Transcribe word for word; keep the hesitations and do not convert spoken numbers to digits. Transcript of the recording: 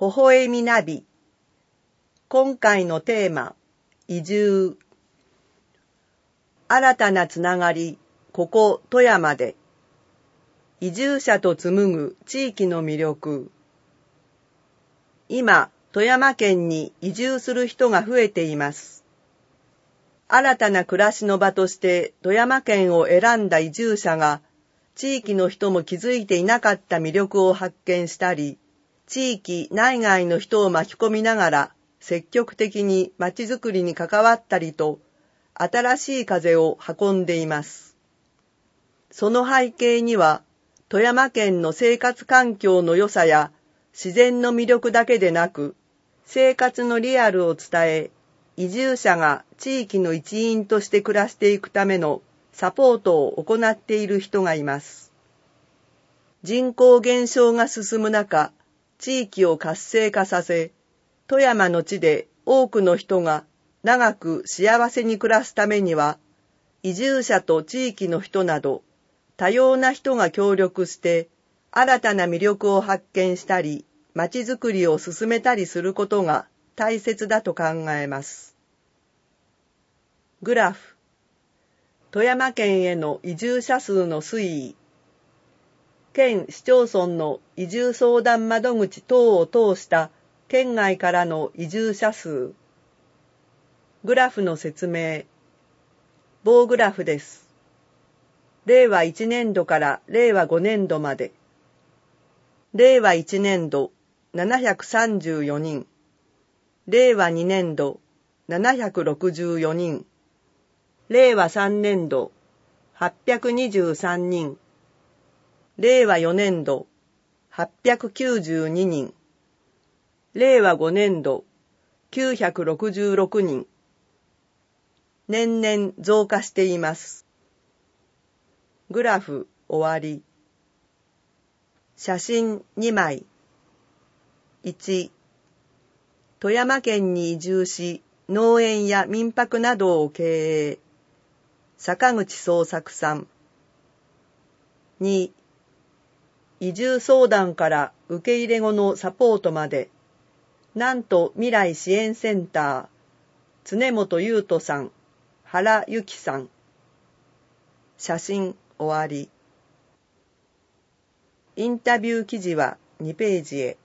微笑みナビ。今回のテーマ、移住。新たなつながり、ここ富山で。移住者と紡ぐ地域の魅力。今、富山県に移住する人が増えています。新たな暮らしの場として富山県を選んだ移住者が、地域の人も気づいていなかった魅力を発見したり、地域内外の人を巻き込みながら積極的にまちづくりに関わったりと、新しい風を運んでいます。その背景には、富山県の生活環境の良さや自然の魅力だけでなく、生活のリアルを伝え、移住者が地域の一員として暮らしていくためのサポートを行っている人がいます。人口減少が進む中、地域を活性化させ、富山の地で多くの人が長く幸せに暮らすためには、移住者と地域の人など、多様な人が協力して、新たな魅力を発見したり、まちづくりを進めたりすることが大切だと考えます。グラフ。富山県への移住者数の推移。県市町村の移住相談窓口等を通した県外からの移住者数。グラフの説明。棒グラフです。れいわいちねんどかられいわごねんどまで。れいわいちねんどななひゃくさんじゅうよにん。れいわにねんどななひゃくろくじゅうよにん。れいわさんねんどはっぴゃくにじゅうさんにん。れいわよねんどはっぴゃくきゅうじゅうににん。れいわごねんどきゅうひゃくろくじゅうろくにん。年々増加しています。グラフ終わり。写真にまい。いち、富山県に移住し、農園や民泊などを経営。坂口創作さん。に、移住相談から受け入れ後のサポートまで、なんと未来支援センター、常本優斗さん、原由紀さん。写真終わり。インタビュー記事はにページへ。